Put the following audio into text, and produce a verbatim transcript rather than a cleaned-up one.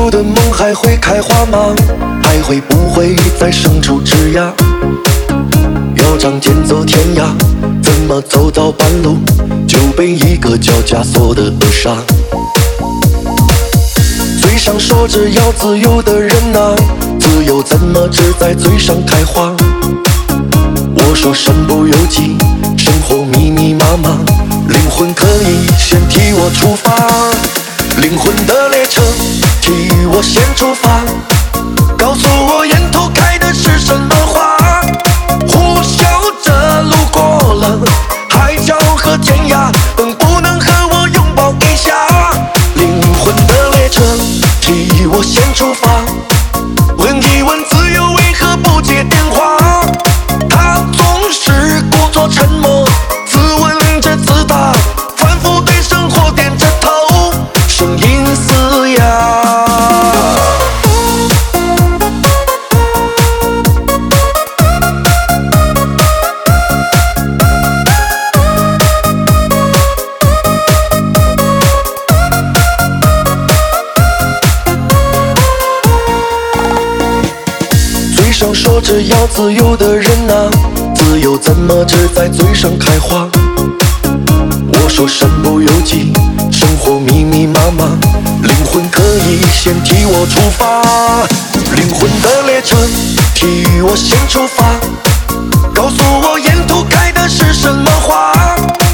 有的梦还会开花吗？还会不会再生出枝桠？要仗剑走天涯，怎么走到半路就被一个叫枷锁的扼杀？嘴上说着要自由的人啊，自由怎么只在嘴上开花？我说身不由己，生活密密麻麻，灵魂可以先替我出发，灵魂的列车替我先出发，告诉我沿途开的是什么花？呼啸着路过了海角和天涯，能不能和我拥抱一下？灵魂的列车替我先出发，问一问自由为何不接电话？他总是故作沉默，自问着自答，反复对生活点着头，声音嘶哑。嘴上说着要自由的人啊，自由怎么只在嘴上开花？我说身不由己，生活密密麻麻，灵魂可以先替我出发，灵魂的列车替我先出发，告诉我沿途开的是什么花？